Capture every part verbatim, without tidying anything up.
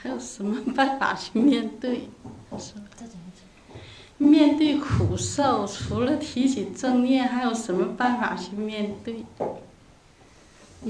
还有什么办法去面对？面对苦受，除了提起正念，还有什么办法去面对？嗯。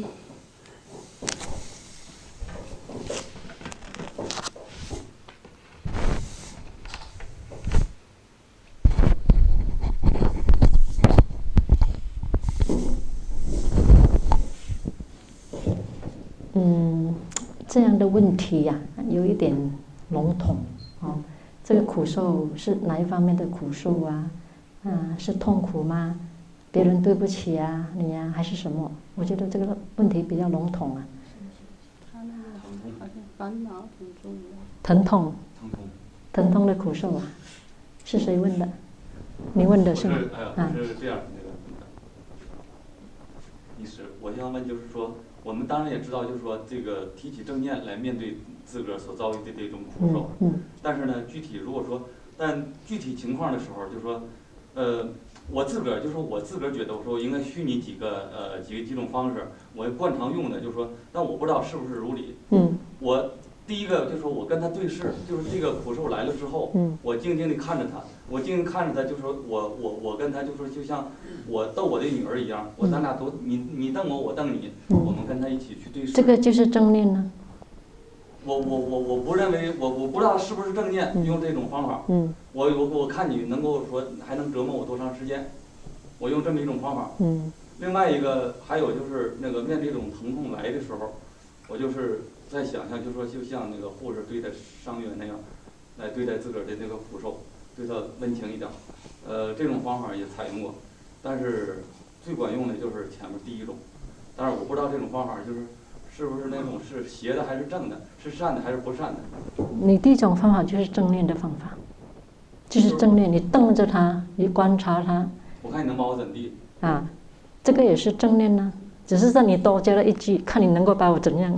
嗯，这样的问题呀、啊，有一点笼统哦。这个苦受是哪一方面的苦受啊？啊，是痛苦吗？别人对不起啊，你呀、啊，还是什么？我觉得这个问题比较笼统啊。 他那个好像烦恼很重要。 疼痛，疼痛的苦受啊，是谁问的？你问的是吗？ 啊，是这样那个。意思，我想问就是说。我们当然也知道，就是说这个提起正念来面对自个儿所遭遇的这种苦受， 嗯嗯、 但是呢，具体如果说，但具体情况的时候，就是说，呃，我自个儿就是说我自个儿觉得，我说我应该虚拟几个呃几几种方式，我惯常用的，就是说，但我不知道是不是如理。 嗯。 我第一个就是说我跟他对视，就是这个苦受来了之后， 嗯、 我静静地看着他，我静静看着他，就说我我我跟他就说就像我逗我的女儿一样，我咱俩都你你瞪我，我瞪你， 嗯、 我们跟他一起去对视。 这个就是正念呢。 我我我我不认为，我我不知道是不是正念，用这种方法。 嗯。 我我我看你能够说还能折磨我多长时间，我用这么一种方法。 嗯。 另外一个还有就是那个面对这种疼痛来的时候，我就是在想象，就说就像那个护士对待伤员那样，来对待自个儿的那个苦受，对他温情一点。呃，这种方法也采用过，但是最管用的就是前面第一种。但是我不知道这种方法就是是不是那种是邪的还是正的，是善的还是不善的。 你第一种方法就是正念的方法，就是正念，你瞪着他，你观察他。 我看你能把我怎地？ 啊，这个也是正念呢、啊。只是在你多加了一句，看你能够把我怎样。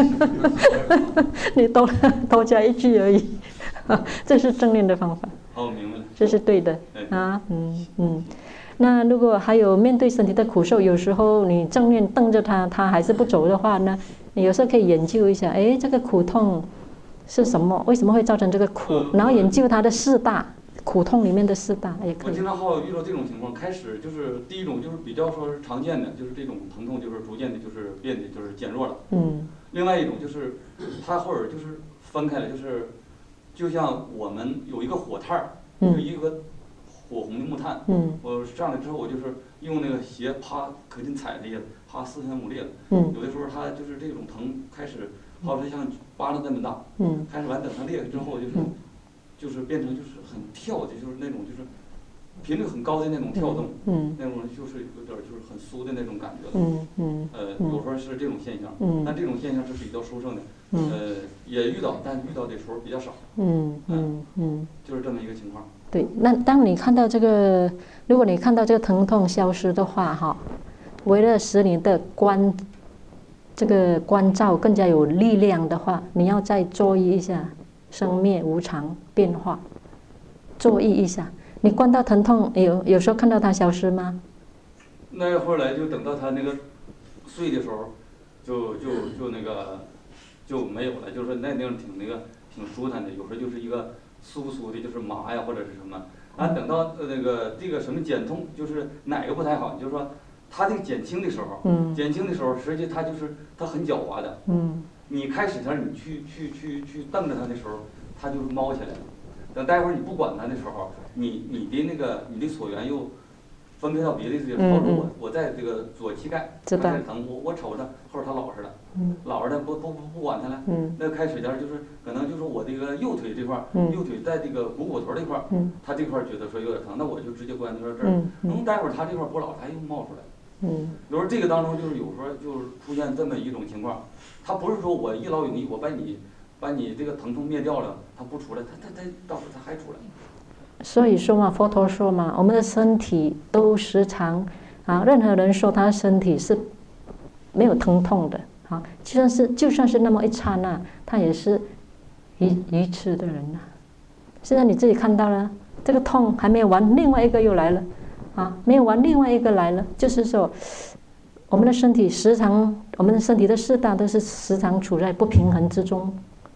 你多多加一句而已，这是正念的方法。 哦，明白了。 这是对的啊，嗯嗯。那如果还有面对身体的苦受，有时候你正念瞪着他，他还是不走的话呢，你有时候可以研究一下，哎，这个苦痛是什么？为什么会造成这个苦？ 呃、 然后研究它的四大。苦痛里面的四大也可以。 我经常好遇到这种情况，开始就是第一种就是比较说是常见的，就是这种疼痛就是逐渐的就是变得就是减弱了。 嗯。 另外一种就是它或者就是分开了，就是就像我们有一个火炭儿， 嗯、 就一个火红的木炭。 嗯。 我上来之后，我就是用那个鞋啪可劲踩了一下，啪四分五裂了。 嗯。 有的时候它就是这种疼开始，好像像巴掌那么大。 嗯。 开始完等它裂了之后就是。 嗯就是变成就是很跳的，就是那种就是频率很高的那种跳动， 嗯， 那种就是有点就是很酥的那种感觉了， 嗯嗯， 呃，有时候是这种现象， 嗯， 但这种现象是比较殊胜的， 嗯， 呃，也遇到，但遇到的时候比较少， 嗯嗯嗯， 就是这么一个情况。 对，那当你看到这个，如果你看到这个疼痛消失的话，哈，为了使你的观这个观照更加有力量的话，你要再注意一下。生灭无常变化，注意一下。你观到疼痛，有有时候看到它消失吗？ 那后来就等到他那个睡的时候，就就就那个就没有了。就是那地方挺那个挺舒坦的，有时候就是一个酥酥的，就是麻呀或者是什么。啊，等到那个这个什么减痛，就是哪个不太好，就是说它这个减轻的时候， 嗯， 减轻的时候，实际它就是它很狡猾的， 嗯。 你开始前你去去去去瞪着它的时候，它就猫起来了。等待会儿你不管它的时候，你你的那个你的所缘又分配到别的地方。或者我我在这个左膝盖开始疼，我我瞅着，或者它老实了， 嗯， 老实的不不不不管它了。 嗯， 那开始前就是可能就是我这个右腿这块， 嗯， 右腿在这个股骨头这块， 嗯， 它这块觉得说有点疼，那我就直接关到这儿。 嗯， 能待会儿它这块不老，它又冒出来。 嗯， 有时候这个当中就是有时候就是出现这么一种情况，它不是说我一劳永逸，我把你把你这个疼痛灭掉了，它不出来，它它它到时候它还出来。 所以说嘛，佛陀说嘛，我们的身体都时常啊，任何人说他身体是没有疼痛的啊，就算是就算是那么一刹那，他也是愚愚痴的人呐、啊。现在你自己看到了，这个痛还没有完，另外一个又来了。啊，没有完，另外一个来了，就是说，我们的身体时常，我们的身体的四大都是时常处在不平衡之中，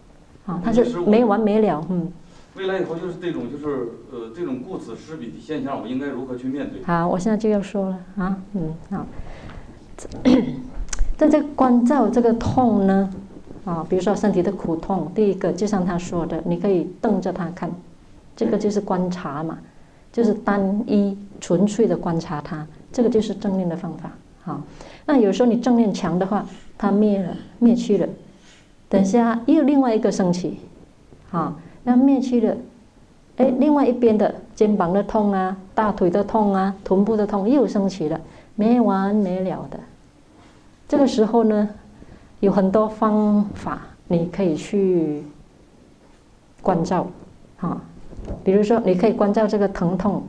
啊，它是没完没了，嗯。 未来以后就是这种就是呃这种顾此失彼的现象，我应该如何去面对？ 好，我现在就要说了啊，嗯，好。在这个关照这个痛呢，啊，比如说身体的苦痛，第一个就像他说的，你可以瞪着它看，这个就是观察嘛，就是单一纯粹的观察它，这个就是正念的方法。好，那有时候你正念强的话，它灭了，灭去了，等下又另外一个升起，啊。那灭去了，哎，另外一边的肩膀的痛啊，大腿的痛啊，臀部的痛又升起了，没完没了的。这个时候呢，有很多方法你可以去关照，啊，比如说你可以关照这个疼痛，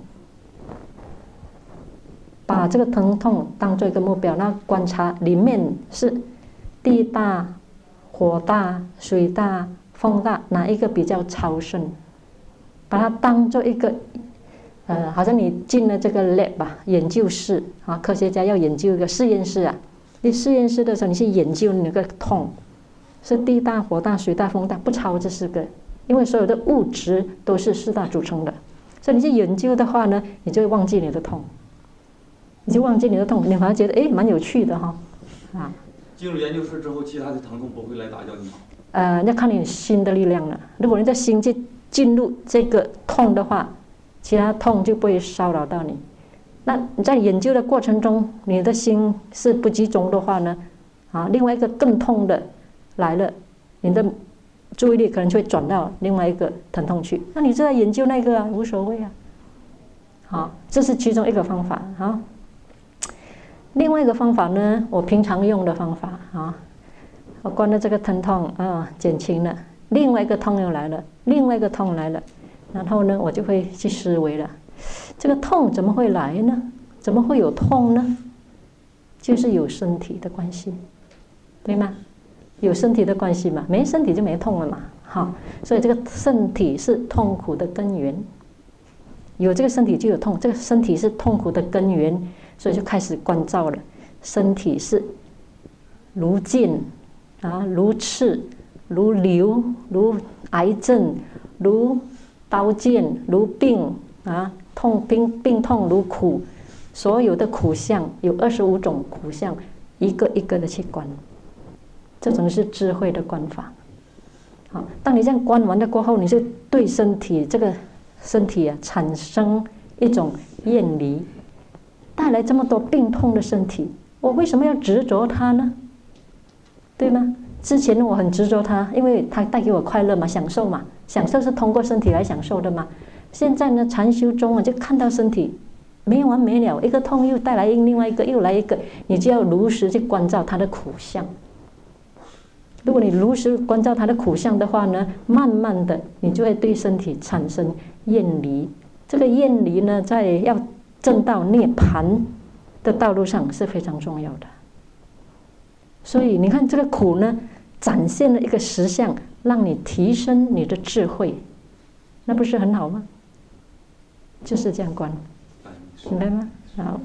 把这个疼痛当做一个目标，那观察里面是地大、火大、水大、风大，哪一个比较超胜？把它当做一个，呃，好像你进了这个 lab 吧，研究室啊，科学家要研究一个实验室啊。你实验室的时候，你去研究那个痛，是地大、火大、水大、风大，不超这四个，因为所有的物质都是四大组成的，所以你去研究的话呢，你就会忘记你的痛，你就忘记你的痛，你反而觉得哎，蛮有趣的哈，啊。 进入研究室之后，其他的疼痛不会来打搅你吗？ 呃，要看你心的力量了。如果你的心去进入这个痛的话，其他痛就不会骚扰到你。那你在研究的过程中，你的心是不集中的话呢，啊，另外一个更痛的来了，你的注意力可能就会转到另外一个疼痛去。那你就在研究那个啊，无所谓啊。好，这是其中一个方法啊。另外一个方法呢，我平常用的方法啊。我关了这个疼痛啊，减轻了，另外一个痛又来了，另外一个痛来了，然后呢，我就会去思维了，这个痛怎么会来呢？怎么会有痛呢？就是有身体的关系，对吗？有身体的关系嘛，没身体就没痛了嘛，好，所以这个身体是痛苦的根源，有这个身体就有痛，这个身体是痛苦的根源，所以就开始关照了，身体是如剑。啊，如刺、如瘤、如癌症、如刀剑、如病啊，痛病病痛如苦，所有的苦相有二十五种苦相，一个一个的去观，这种是智慧的观法。好，当你这样观完了过后，你就对身体这个身体啊产生一种厌离，带来这么多病痛的身体，我为什么要执着它呢？对吗？之前我很执着它，因为它带给我快乐嘛，享受嘛，享受是通过身体来享受的嘛。现在呢，禅修中啊，就看到身体没完没了，一个痛又带来另外一个，又来一个，你就要如实去关照它的苦相。如果你如实关照它的苦相的话呢，慢慢的你就会对身体产生厌离。这个厌离呢，在要证到涅槃的道路上是非常重要的。所以你看这个苦呢，展现了一个实相，让你提升你的智慧，那不是很好吗？就是这样观，明白吗？好。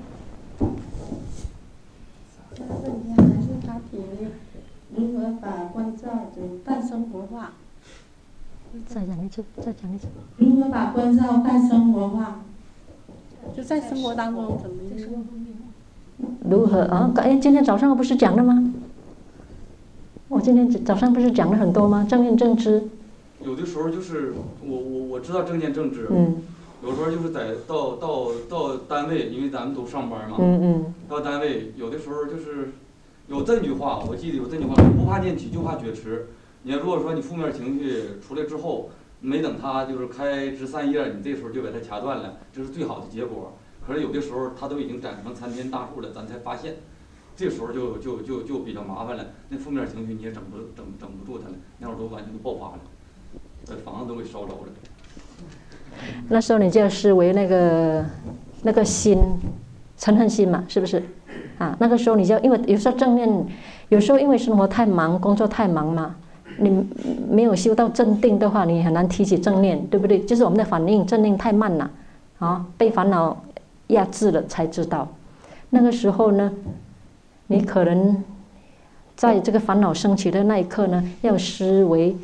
这个问题还是他提的，如何把关照办生活化？ 再讲一次，再讲一次。 如何把关照办生活化？就在生活当中怎么样？ 如何啊？哎，今天早上不是讲了吗？我今天早上不是讲了很多吗？正念正知。 有的时候就是我我我知道正念正知， 嗯， 有时候就是在到到到单位，因为咱们都上班嘛， 嗯嗯， 到单位有的时候就是有这句话，我记得有这句话，不怕念起就怕觉迟。你要如果说你负面情绪出来之后，没等它就是开枝散叶，你这时候就把它掐断了，这是最好的结果。可是有的时候它都已经长成参天大树了，咱才发现。这时候就就就就比较麻烦了，那负面情绪你也整不整整不住它了，那会儿都完全都爆发了，把房子都给烧着了。 那时候你就要思维那个那个心，嗔恨心嘛，是不是？啊，那个时候你就因为有时候正念，有时候因为生活太忙，工作太忙嘛，你没有修到正定的话，你很难提起正念，对不对？就是我们的反应正念太慢了，啊，被烦恼压制了才知道。那个时候呢，你可能在这个烦恼升起的那一刻呢，要思维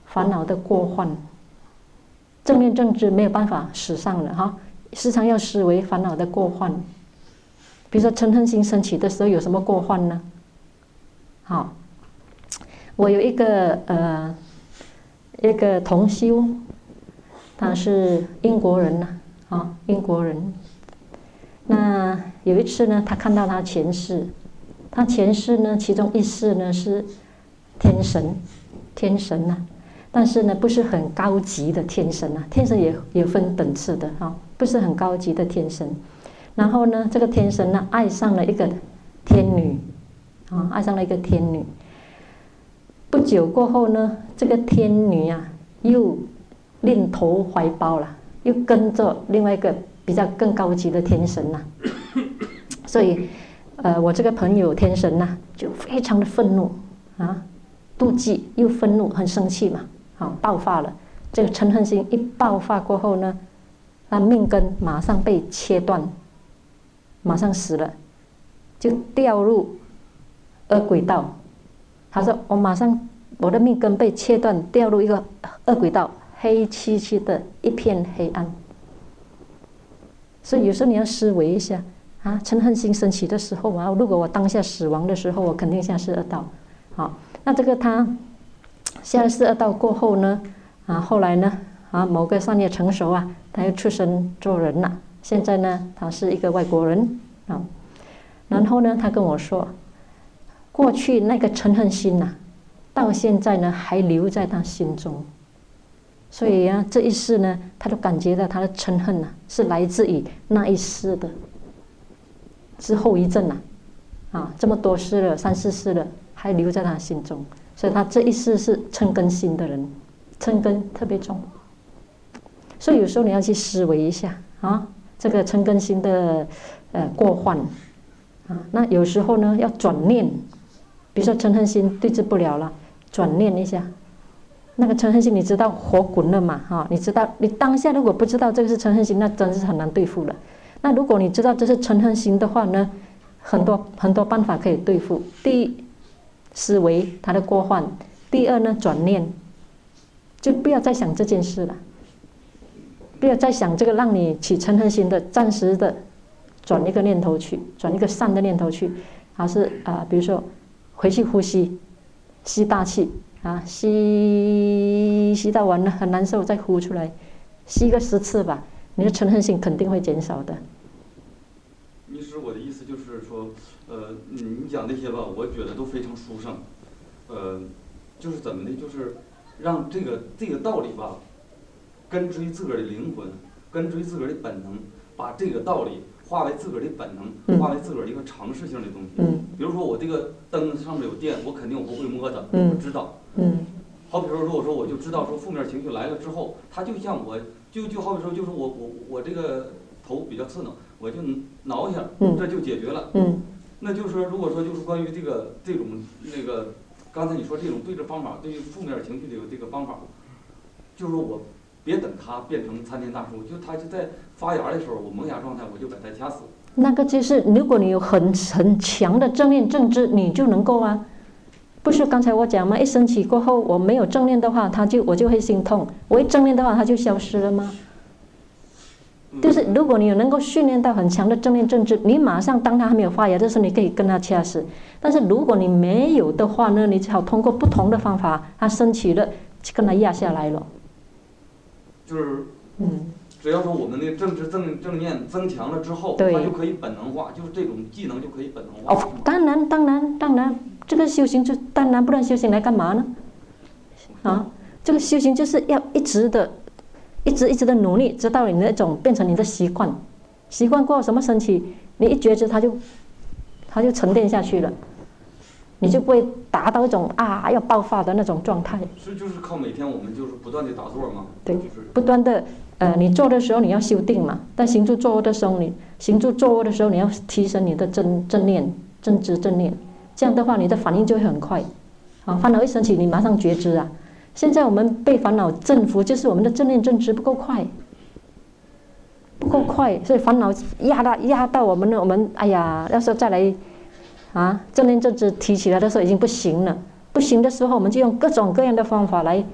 烦恼的过患。正念正知没有办法使上了哈，时常要思维烦恼的过患。比如说嗔恨心升起的时候有什么过患呢？好，我有一个呃一个同修，他是英国人呐，啊，英国人。那有一次呢，他看到他前世，他前世呢，其中一世呢是天神，天神呐、啊，但是呢不是很高级的天神啊，天神也也分等次的哈、啊，不是很高级的天神。然后呢，这个天神呢爱上了一个天女，啊，爱上了一个天女。不久过后呢，这个天女啊又另投怀抱了，又跟着另外一个比较更高级的天神呐、啊。所以，呃，我这个朋友天神呐、啊，就非常的愤怒啊，妒忌又愤怒，很生气嘛，好爆发了。这个嗔恨心一爆发过后呢，他命根马上被切断，马上死了，就掉入恶鬼道。他说：“我马上我的命根被切断，掉入一个恶鬼道，黑漆漆的一片黑暗。”所以有时候你要思维一下啊，嗔恨心升起的时候啊，如果我当下死亡的时候，我肯定下世恶道。好，那这个他下世恶道过后呢，啊，后来呢，啊，某个善业成熟啊，他又出生做人了。现在呢，他是一个外国人啊。然后呢，他跟我说，过去那个嗔恨心呐、啊，到现在呢还留在他心中。所以啊，这一世呢，他都感觉到他的嗔恨呐、啊，是来自于那一世的，是后遗症呐、啊，啊，这么多世了，三四世了，还留在他心中，所以他这一世是嗔根心的人，嗔根特别重。所以有时候你要去思维一下啊，这个嗔根心的呃过患啊，那有时候呢要转念，比如说嗔恨心对治不了了，转念一下。那个嗔恨心你知道火滚了嘛？哈，你知道你当下如果不知道这个是嗔恨心，那真是很难对付了。那如果你知道这是嗔恨心的话呢，很多很多办法可以对付。第一，思维它的过患；第二呢，转念，就不要再想这件事了，不要再想这个让你起嗔恨心的，暂时的转一个念头去，转一个善的念头去，还是啊、呃，比如说回去呼吸，吸大气。啊，吸吸到完了很难受，再呼出来，吸个十次吧，你的嗔恨心肯定会减少的。 你是我的意思就是说，呃，你讲这些吧，我觉得都非常殊胜，呃，就是怎么的，就是让这个这个道理吧，根植于自个儿的灵魂，根植于自个儿的本能，把这个道理化为自个儿的本能，化为自个儿一个常识性的东西。嗯。比如说我这个灯上面有电，我肯定我不会摸它，我知道。 嗯。 好比说，如果说我就知道说负面情绪来了之后，它就像我，就就好比说，就是我我我这个头比较刺挠，我就挠一下，这就解决了。 嗯。 那就是说，如果说就是关于这个这种那个，刚才你说这种对治方法，对于负面情绪的这个方法，就是说我别等它变成参天大树，就它就在发芽的时候，我萌芽状态，我就把它掐死。 那个就是，如果你有很很强的正念正知，你就能够啊。不是刚才我讲吗？一升起过后，我没有正念的话，它就我就会心痛；我一正念的话，它就消失了吗？就是如果你有能够训练到很强的正念正知，你马上当它还没有发芽的时候，你可以跟它掐死。但是如果你没有的话呢，你只好通过不同的方法，它升起了，就跟它压下来了。 就是， 嗯， 只要说我们的正知正正念增强了之后，它就可以本能化，就是这种技能就可以本能化。 哦，当然，当然，当然。这个修行就当然不然修行来干嘛呢？啊，这个修行就是要一直的、一直一直的努力，直到你那种变成你的习惯。习惯过后什么升起，你一觉知它就它就沉淀下去了，你就不会达到一种啊要爆发的那种状态。 是就是靠每天我们就是不断的打坐吗？ 对，不断的呃，你做的时候你要修定嘛，但行住坐卧的时候，你行住坐卧的时候你要提升你的正正念、正知正念。这样的话，你的反应就会很快。啊，烦恼一升起，你马上觉知啊。现在我们被烦恼征服，就是我们的正念正知不够快，不够快，所以烦恼压到压到我们呢，我们哎呀，要是再来啊，正念正知提起来的时候已经不行了。不行的时候，我们就用各种各样的方法来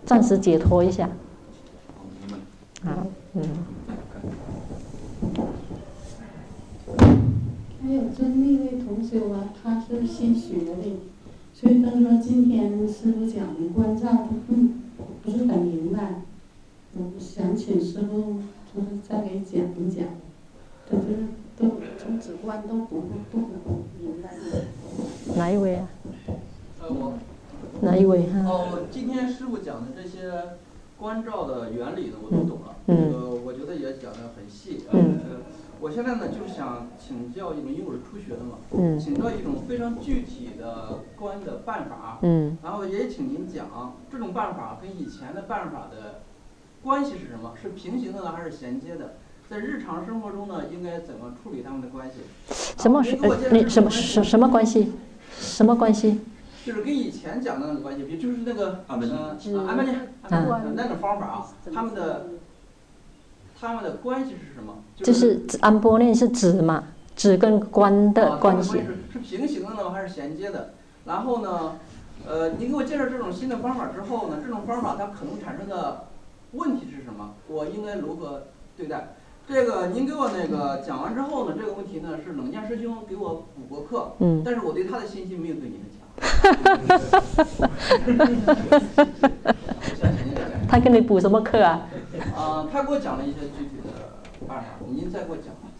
暂时解脱一下。 好，明白。 好，嗯。 还有这那位同修啊，他是新学的，所以他说今天师傅讲的关照，他不不是很明白，我想请师傅就是再给讲一讲，他就是都从止观都不不不明白。 哪一位啊？ 呃，我。 哪一位哈？ 哦，今天师傅讲的这些关照的原理呢，我都懂了。 嗯。 呃，我觉得也讲得很细。 嗯。 呃，我现在呢就是想请教一种，因为我是初学的嘛。 嗯。 请教一种非常具体的观的办法。 嗯。 然后也请您讲这种办法跟以前的办法的关系是什么？是平行的呢，还是衔接的？在日常生活中呢，应该怎么处理他们的关系？ 什么是？你什么什什么关系？什么关系？ 就是跟以前讲的那个关系，比如就是那个安门呃安门念那种方法啊，他们的他们的关系是什么？ 就是安般念是指嘛，指跟观的关系。 啊、是是平行的呢，还是衔接的？然后呢，呃，您给我介绍这种新的方法之后呢，这种方法它可能产生的问题是什么？我应该如何对待？这个您给我那个讲完之后呢，这个问题呢是冷剑师兄给我补过课， 嗯， 但是我对他的信心没有对您的强。 他给你补什么课啊？ 啊、呃，他给我讲了一些具体的办法，您再给我讲吧，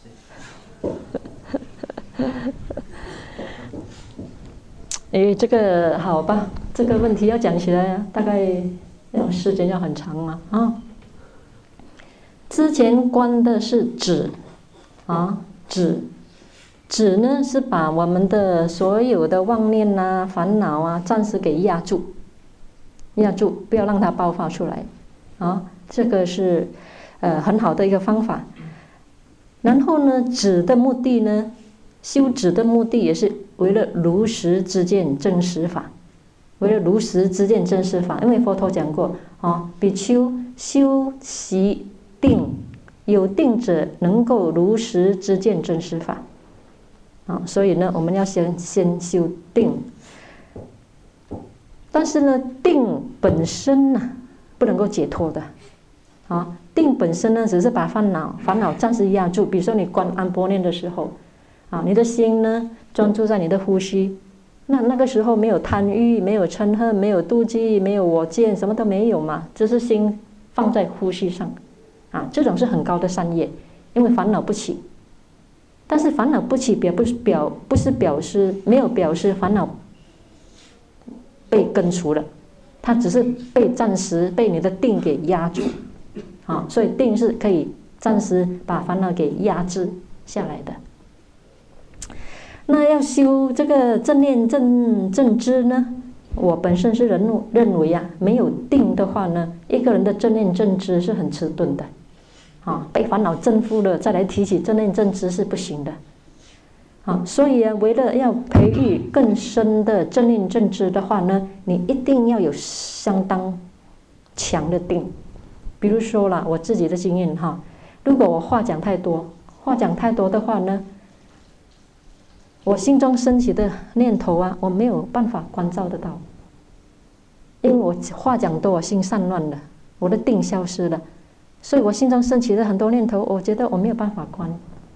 谢谢。 哎，这个好吧，这个问题要讲起来，大概要时间要很长啊啊。之前观的是止啊，止。止呢是把我们的所有的妄念啊、烦恼啊，暂时给压住，压住，不要让它爆发出来，啊，这个是呃很好的一个方法。然后呢，止的目的呢，修止的目的也是为了如实知见真实法，为了如实知见真实法。因为佛陀讲过啊，比丘修习定，有定者能够如实知见真实法。啊，所以呢，我们要先先修定，但是呢，定本身呢不能够解脱的，啊，定本身呢只是把烦恼烦恼暂时压住。比如说你观安般念的时候，啊，你的心呢专注在你的呼吸，那那个时候没有贪欲，没有嗔恨，没有妒忌，没有我见，什么都没有嘛，只是心放在呼吸上，啊，这种是很高的善业，因为烦恼不起。但是烦恼不起表不是表不是表示没有表示烦恼被根除了，它只是被暂时被你的定给压住，啊，所以定是可以暂时把烦恼给压制下来的。那要修这个正念正正知呢，我本身是认认为啊，没有定的话呢，一个人的正念正知是很迟钝的。啊，被烦恼征服了，再来提起正念正知是不行的。啊，所以啊，为了要培育更深的正念正知的话呢，你一定要有相当强的定。比如说啦，我自己的经验哈，如果我话讲太多，话讲太多的话呢，我心中升起的念头啊，我没有办法关照得到，因为我话讲多，我心散乱了，我的定消失了。所以我心中升起了很多念头，我觉得我没有办法观。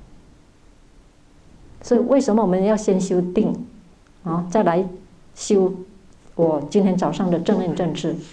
所以为什么我们要先修定啊，再来修我今天早上的正念正知？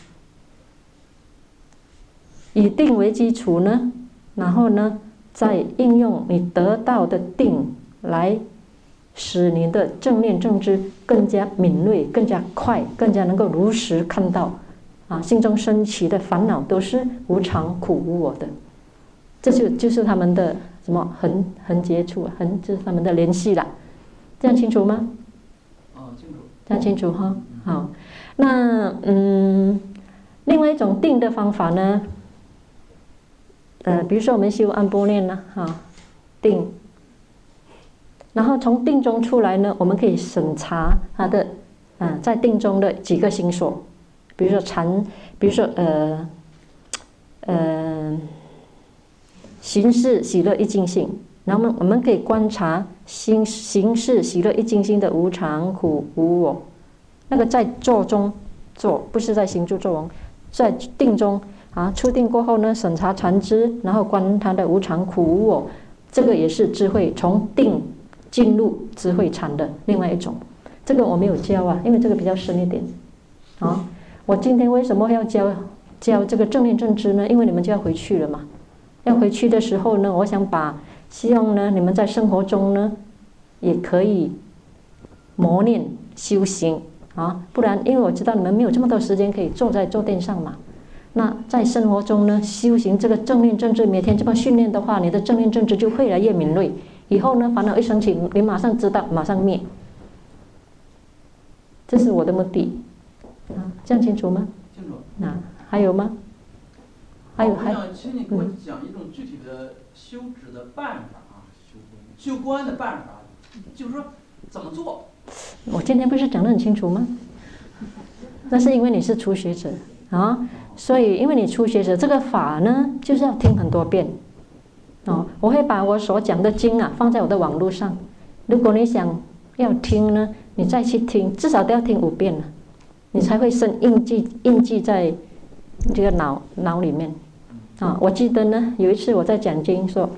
以定为基础呢，然后呢，再应用你得到的定来使你的正念正知更加敏锐、更加快、更加能够如实看到。啊，心中升起的烦恼都是无常、苦、无我的，这就就是他们的什么横横接触啊，横就是他们的联系啦。这样清楚吗？ 哦，清楚。 这样清楚哈。好，那嗯，另外一种定的方法呢，呃，比如说我们修安般念呢，哈，定，然后从定中出来呢，我们可以审查它的，嗯、呃，在定中的几个心所。比如说禅，比如说呃呃形式喜乐一净性，然后我们可以观察形形式喜乐一净性的无常苦无我，那个在坐中做，不是在行住坐在定中啊，出定过后呢，审查禅知，然后观他的无常苦无我，这个也是智慧从定进入智慧禅的另外一种。这个我没有教啊，因为这个比较深一点啊。我今天为什么要教教这个正念正知呢？因为你们就要回去了嘛。要回去的时候呢，我想把希望呢，你们在生活中呢，也可以磨练修行啊。不然，因为我知道你们没有这么多时间可以坐在坐垫上嘛。那在生活中呢，修行这个正念正知，每天这么训练的话，你的正念正知就越来越敏锐。以后呢，烦恼一升起，你马上知道，马上灭。这是我的目的啊，这样清楚吗？ 清楚。 那还有吗？还有还。 我想请你给我讲一种具体的修止的办法啊，修观的办法，就是说怎么做。 我今天不是讲得很清楚吗？那是因为你是初学者啊，所以因为你初学者，这个法呢，就是要听很多遍。哦，我会把我所讲的经啊放在我的网络上。如果你想要听呢，你再去听，至少都要听五遍了，你才会深印记印记在这个脑脑里面。啊，我记得呢，有一次我在讲经说，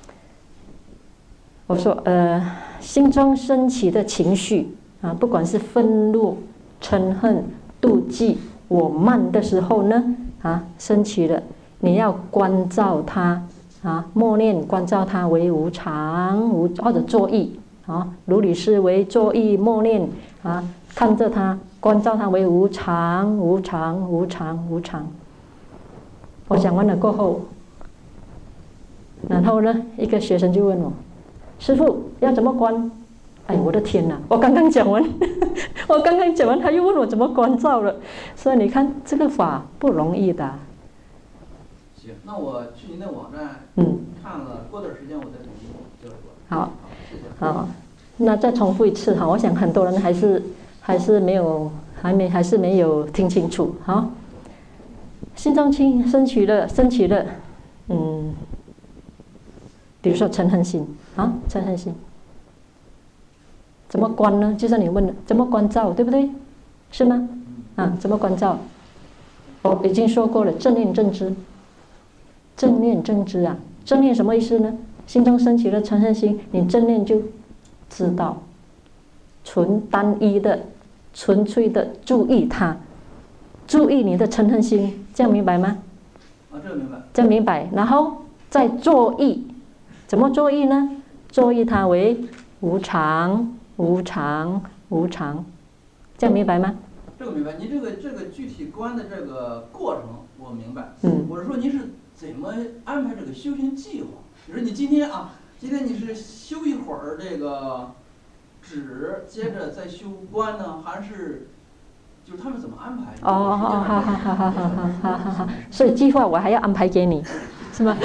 我说呃，心中升起的情绪啊，不管是愤怒、嗔恨、妒忌、我慢的时候呢，啊，升起了，你要关照它。啊，默念关照它为无常无，或者作意啊，如理思维作意默念啊，看着它，关照它为无常无常无常无常。我讲完了过后，然后呢，一个学生就问我：“师父要怎么关？”哎，我的天哪！我刚刚讲完，我刚刚讲完，他又问我怎么关照了。所以你看，这个法不容易的。 行，那我去您的网站嗯看了，过段时间我再给您交流。 好， 好，谢谢。 好，那再重复一次哈，我想很多人还是还是没有还没还是没有听清楚哈。心中清升起了升起了，嗯，比如说嗔恨心啊，嗔恨心怎么关呢？就像你问的，怎么关照，对不对？是吗？啊，怎么关照？我已经说过了，正念正知。正念正知啊，正念什么意思呢？心中升起了嗔恨心，你正念就知道，纯单一的、纯粹的注意它，注意你的嗔恨心，这样明白吗？ 啊，这个明白。 这样明白，然后再作意，怎么作意呢？作意它为无常、无常、无常，这样明白吗？ 这个明白。您这个这个具体观的这个过程我明白。 嗯。 我是说您是怎么安排这个修行计划？比如你今天啊，今天你是修一会儿这个止，接着再修观呢，还是就是他们怎么安排？ 哦哦，好好好好好好好好，所以计划我还要安排给你，是吗？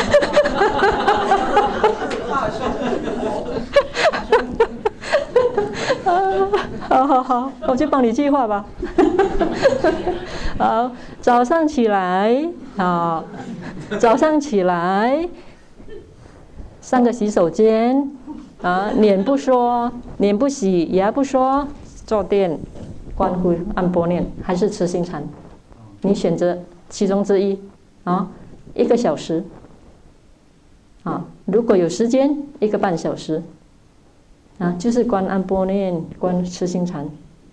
好好好，我就帮你计划吧。好，早上起来啊，早上起来，上个洗手间啊，脸不说，脸不洗，牙不说，坐垫，观呼按波念，还是慈心禅，你选择其中之一啊，一个小时啊，如果有时间，一个半小时。啊，就是观按波念，观慈心禅。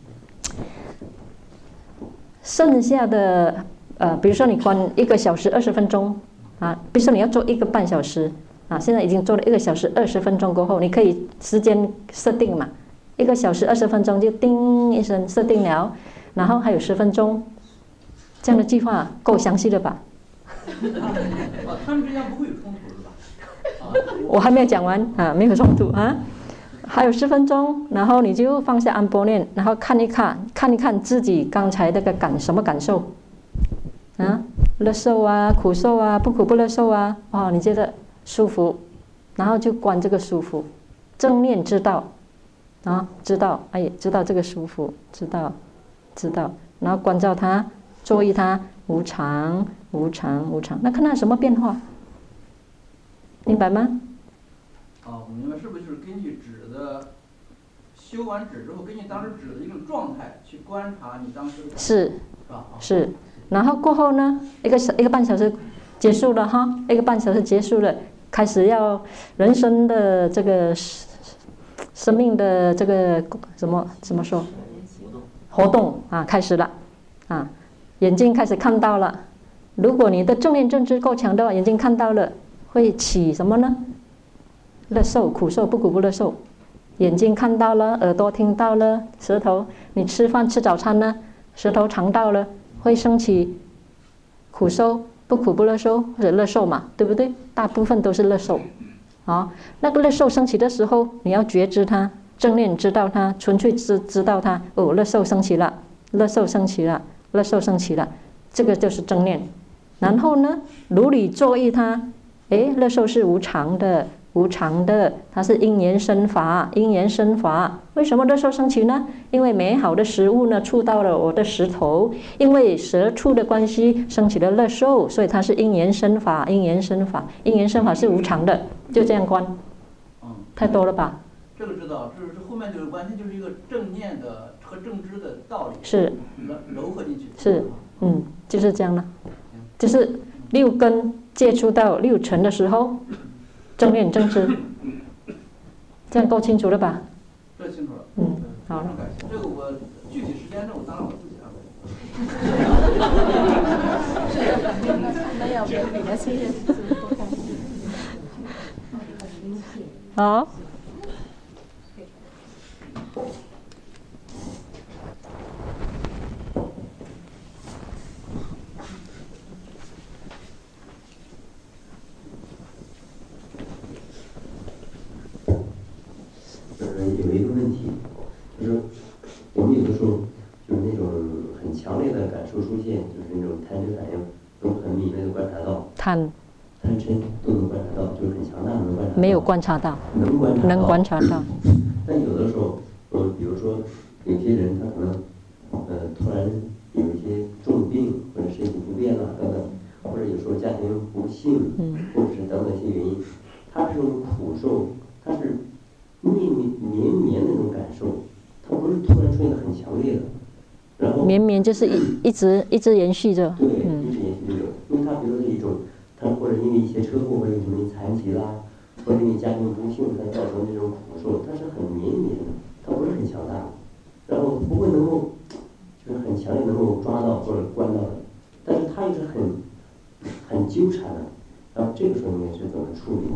剩下的呃，比如说你观一个小时二十分钟啊，比如说你要做一个半小时啊，现在已经做了一个小时二十分钟过后，你可以时间设定嘛，一个小时二十分钟就叮一声设定了，然后还有十分钟，这样的计划够详细了吧？ 啊，他们之间不会有冲突是吧？啊， 我还没有讲完啊，没有冲突啊。还有十分钟，然后你就放下按波念，然后看一看，看一看自己刚才那个感什么感受，啊，乐受啊，苦受啊，不苦不乐受啊，哦，你觉得舒服，然后就观这个舒服，正念知道，啊，知道，哎，知道这个舒服，知道，知道，然后关照它，注意它，无常，无常，无常，那看它什么变化，明白吗？ 哦，我明白，是不是就是根据止的修完止之后，根据当时止的一种状态去观察你当时的感受， 是， 是吧？ 是， 然后过后呢，一个一个半小时结束了哈，一个半小时结束了，开始要人生的这个生命的这个怎么怎么说活动啊开始了啊，眼睛开始看到了。如果你的正念正知够强的话，眼睛看到了会起什么呢？乐受、苦受、不苦不乐受。眼睛看到了，耳朵听到了，舌头你吃饭吃早餐呢，舌头尝到了，会升起苦受、不苦不乐受或者乐受嘛，对不对？大部分都是乐受。啊，那个乐受升起的时候，你要觉知它，正念知道它，纯粹知知道它。哦，乐受升起了，乐受升起了，乐受升起了，这个就是正念。然后呢，如理作意它，诶，乐受是无常的，无常的，它是因缘生法，因缘生法。为什么乐受升起呢？因为美好的食物呢触到了我的石头，因为舌触的关系升起了乐受，所以它是因缘生法，因缘生法，因缘生法是无常的，就这样观。 嗯， 太多了吧？ 这个知道，这是后面就是完全就是一个正念的和正知的道理， 是糅合进去。 是，嗯，就是这样了。就是六根接触到六尘的时候，正念正知，这样够清楚了吧？ 这清楚了。 嗯，好了。 这个我具体时间呢，我当然我自己安排。 没有，比较信任。 好。 有一个问题，就是我们有的时候就是那种很强烈的感受出现，就是那种贪嗔反应，都很敏锐的观察到。 贪。 贪嗔都能观察到，就是很强大能观察到。 没有观察到。 能观察到。 能观察到。 但有的时候，呃，比如说有些人他可能，呃，突然有一些重病或者身体不便啊等等，或者有时候家庭不幸， 嗯， 或者是等等一些原因，他这种苦受，他是。绵绵绵绵那种感受，它不是突然出现的很强烈的，然后绵绵就是一一直一直延续着， 对，嗯、一直延续这种，因为它比如说是一种，它或者因为一些车祸或者什么残疾啦，或者因为家庭不幸它造成这种苦受，它是很绵绵的，它不是很强大的，然后不会能够就是很强烈能够抓到或者关到的，但是它又是很很纠缠的，然后这个时候应该是怎么处理？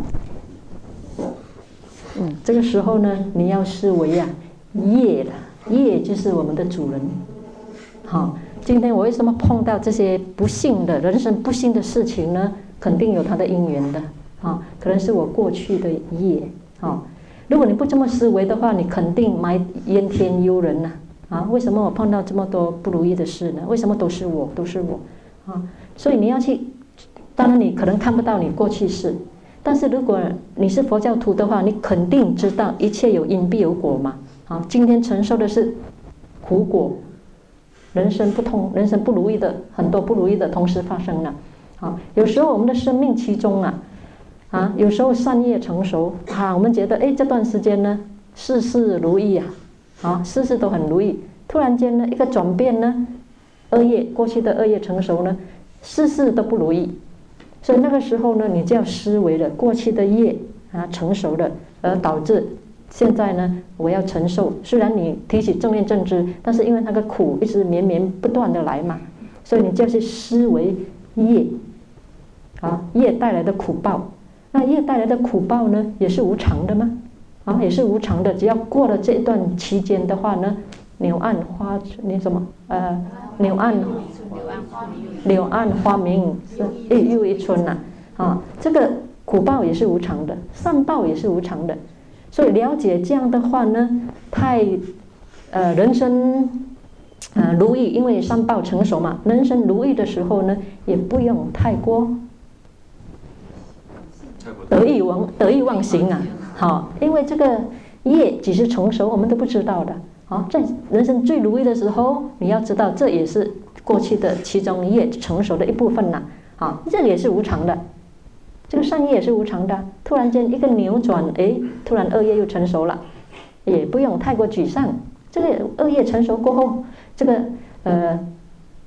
嗯，这个时候呢，你要思维啊，业了，业就是我们的主人。好，今天我为什么碰到这些不幸的人生不幸的事情呢？肯定有它的因缘的啊，可能是我过去的业啊。如果你不这么思维的话，你肯定埋怨天尤人呐啊！为什么我碰到这么多不如意的事呢？为什么都是我，都是我啊？所以你要去，当然你可能看不到你过去式。但是如果你是佛教徒的话，你肯定知道一切有因必有果嘛。啊，今天承受的是苦果，人生不通，人生不如意的很多不如意的同时发生了。啊，有时候我们的生命其中啊，啊，有时候善业成熟啊，我们觉得哎这段时间呢事事如意啊，啊事事都很如意。突然间呢一个转变呢，恶业过去的恶业成熟呢，事事都不如意。所以那个时候呢，你就要思维了，过去的业啊成熟了，而导致现在呢，我要承受。虽然你提起正念正知，但是因为那个苦一直绵绵不断的来嘛，所以你就要去思维业，啊，业带来的苦报。那业带来的苦报呢，也是无常的吗？啊，也是无常的。只要过了这一段期间的话呢，柳暗花那什么呃，柳暗。柳暗花明又又一春呐、啊，啊，这个苦报也是无常的，善报也是无常的，所以了解这样的话呢，太呃人生呃如意，因为善报成熟嘛，人生如意的时候呢，也不用太过得意忘得意忘形啊，好，因为这个业几时成熟我们都不知道的，好，在人生最如意的时候，你要知道这也是过去的其中业成熟的一部分呐，啊，这个也是无常的，这个善业也是无常的。突然间一个扭转，哎，突然恶业又成熟了，也不用太过沮丧。这个恶业成熟过后，这个呃，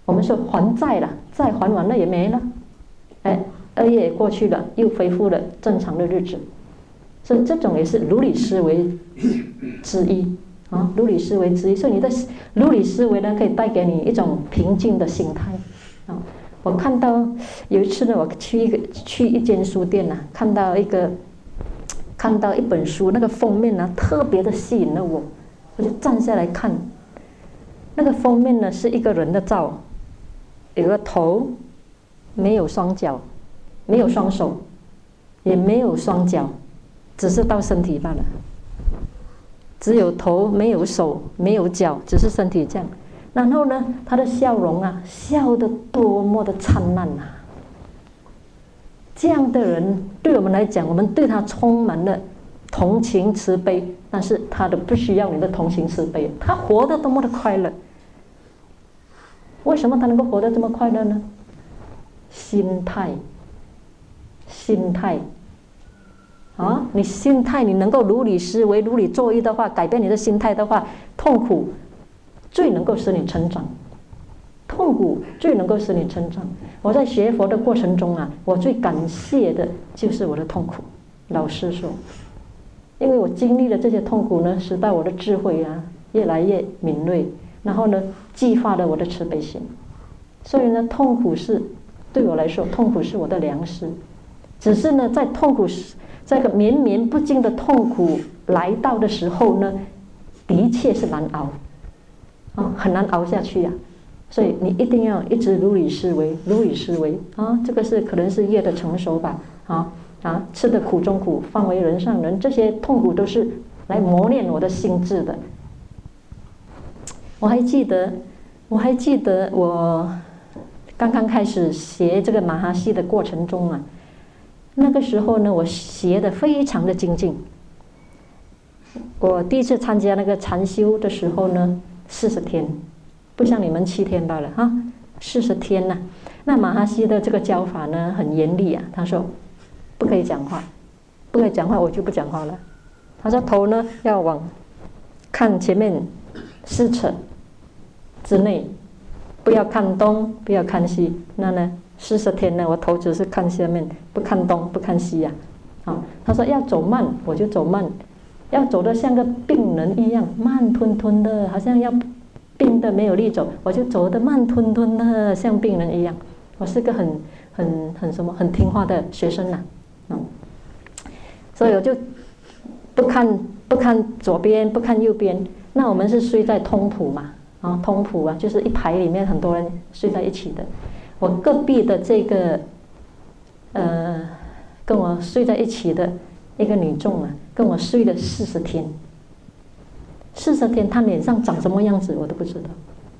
我们说还债了，债还完了也没了，哎，二业也过去了，又恢复了正常的日子。所以这种也是如理思维之一啊，如理思维之一。所以你的如理思维呢，可以带给你一种平静的心态啊。我看到有一次呢，我去一个去一间书店呐、啊，看到一个看到一本书，那个封面呢、啊、特别的吸引了我，我就站下来看。那个封面呢是一个人的照，有个头，没有双脚，没有双手，也没有双脚。只是到身体罢了，只有头没有手没有脚，只是身体这样。然后呢，他的笑容啊，笑得多么的灿烂啊！这样的人对我们来讲，我们对他充满了同情慈悲，但是他的不需要你的同情慈悲，他活得多么的快乐。为什么他能够活得这么快乐呢？心态，心态。啊，你心态你能够如理思维、如理作意的话，改变你的心态的话，痛苦最能够使你成长，痛苦最能够使你成长。我在学佛的过程中啊，我最感谢的就是我的痛苦。老实说，因为我经历了这些痛苦呢，使到我的智慧啊越来越敏锐，然后呢，激发了我的慈悲心。所以呢，痛苦是对我来说，痛苦是我的粮食。只是呢，在痛苦时。这个绵绵不经的痛苦来到的时候呢，的确是难熬，啊，很难熬下去呀、啊。所以你一定要一直如理思维，如理思维啊，这个是可能是业的成熟吧，啊啊，吃的苦中苦，方为人上人，这些痛苦都是来磨练我的心智的。我还记得，我还记得我刚刚开始学这个马哈西的过程中啊。那个时候呢，我学得非常的精进。我第一次参加那个禅修的时候呢，四十天，不像你们七天罢了哈，四十天呐、啊。那马哈西的这个教法呢，很严厉啊。他说，不可以讲话，不可以讲话，我就不讲话了。他说头呢要往看前面四尺之内，不要看东，不要看西。那呢？四十天呢，我头只是看下面，不看东，不看西呀、啊。啊，他说要走慢，我就走慢，要走得像个病人一样，慢吞吞的，好像要病的没有力走，我就走得慢吞吞的，像病人一样。我是个很很很什么很听话的学生呐、啊，嗯，所以我就不看不看左边，不看右边。那我们是睡在通铺嘛，啊，通铺啊，就是一排里面很多人睡在一起的。我隔壁的这个，呃，跟我睡在一起的一个女众啊，跟我睡了四十天。四十天，她脸上长什么样子我都不知道，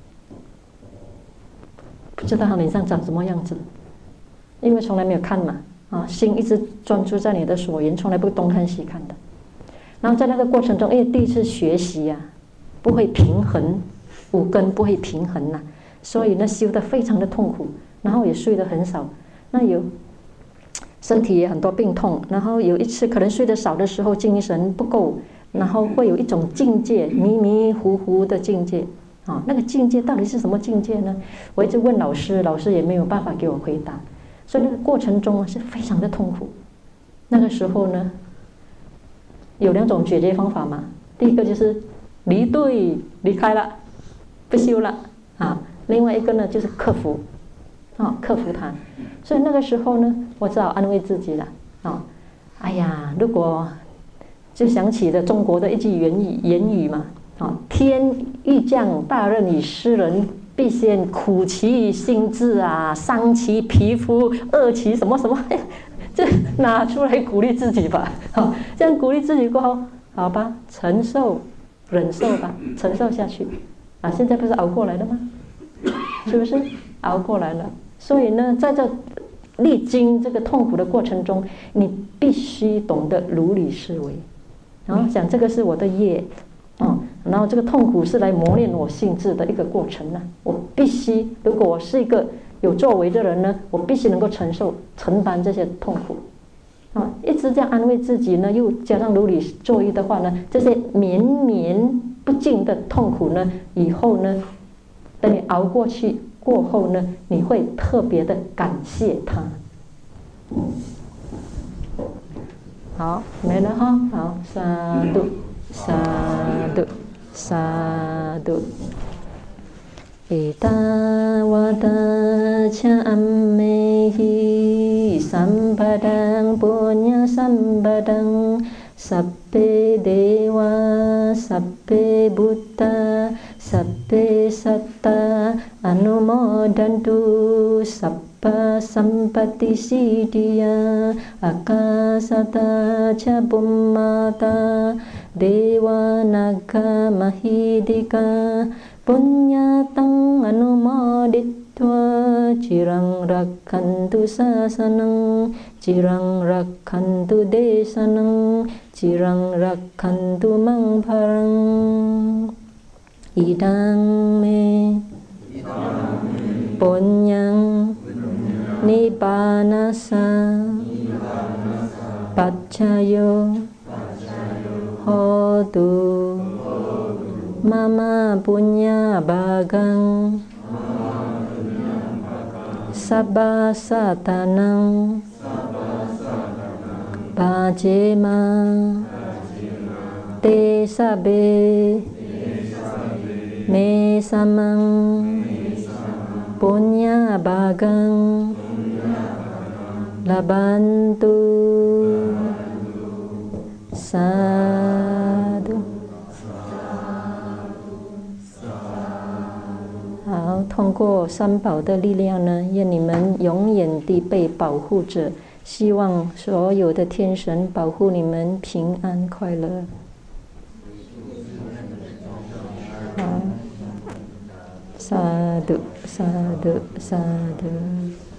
不知道她脸上长什么样子，因为从来没有看嘛，啊，心一直专注在你的所缘，从来不东看西看的。然后在那个过程中，因为第一次学习呀、啊，不会平衡，五根不会平衡呐、啊，所以呢修得非常的痛苦。然后也睡得很少，那有身体也很多病痛。然后有一次可能睡得少的时候，精神不够，然后会有一种境界，迷迷糊糊的境界啊。那个境界到底是什么境界呢？我一直问老师，老师也没有办法给我回答。所以那个过程中是非常的痛苦。那个时候呢，有两种解决方法嘛。第一个就是离队离开了，不修了啊。另外一个呢就是克服。啊，克服它，所以那个时候呢，我只好安慰自己了。啊，哎呀，如果就想起了中国的一句言语言语嘛，啊，天欲降大任于斯人，必先苦其心志啊，伤其皮肤，饿其什么什么，这拿出来鼓励自己吧。好，这样鼓励自己过后，好吧，承受、忍受吧，承受下去。啊，现在不是熬过来了吗？是不是熬过来了？所以呢，在这历经这个痛苦的过程中，你必须懂得如理思维。然后讲这个是我的业，啊、嗯，然后这个痛苦是来磨练我性质的一个过程呢。我必须，如果我是一个有作为的人呢，我必须能够承受、承担这些痛苦。啊，一直这样安慰自己呢，又加上如理作意的话呢，这些绵绵不尽的痛苦呢，以后呢，等你熬过去。 过后呢，你会特别的感谢他。好，没了哈。好，萨度，萨度，萨度。Etawata cha ammehi sampadang punya sampadang sappe dewa sappe buddha sappe satta anumodantu sappa sampati siddhya akasata cha bummata dewa naga mahidika punyatang anumoditva cirang rakkantu sasanang cirang rakkantu desanang cirang rakkantu mangparang idang me punyang nibbanasa paccayo hotu mama punya bagang sabba satanang bajema te sabe me samang punya bagang labantu sadu。好，通过三宝的力量呢，愿你们永远地被保护着。希望所有的天神保护你们平安快乐。好，萨度萨度萨度。